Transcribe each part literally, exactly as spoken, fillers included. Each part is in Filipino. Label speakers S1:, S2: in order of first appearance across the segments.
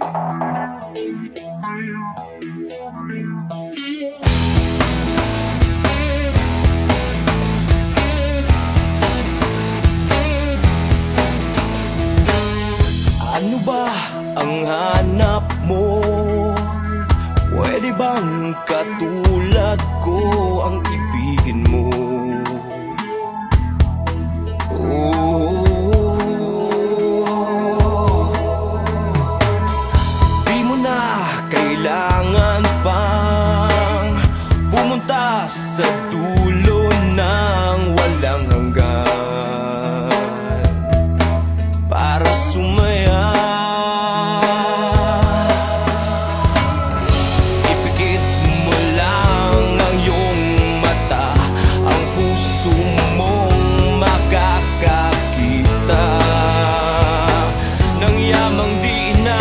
S1: Ano ba ang hanap mo? Pwede bang katulad ko ang ibigin mo? Oh, di mo na kailangan pang pumunta sa dulo ng walang hanggan para sumaya. Ipikit mo lang ang iyong mata, ang puso mong makakakita ng yamang di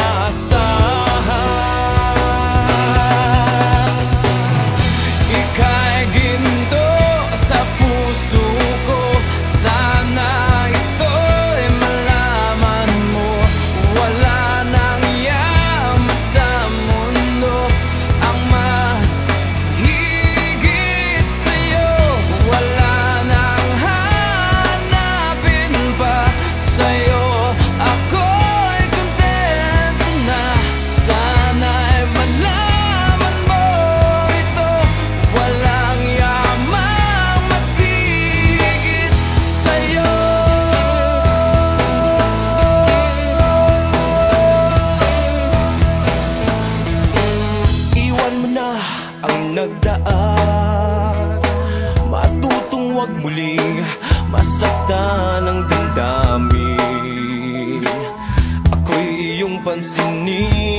S1: inaasahan. Ika'y ginto sa puso ko, sana ito'y malaman mo. Wala nang yaman sa mundo ang mas higit sa'yo. Wala nang hanapin pa sa'yo. Ako'y kontento na, sana'y malaman mo ito. Walang yamang masigit sa'yo. Iwan mo na ang nagdaan, matutong wag muling masaktan ang damdamin. Ako'y iyong pansinin.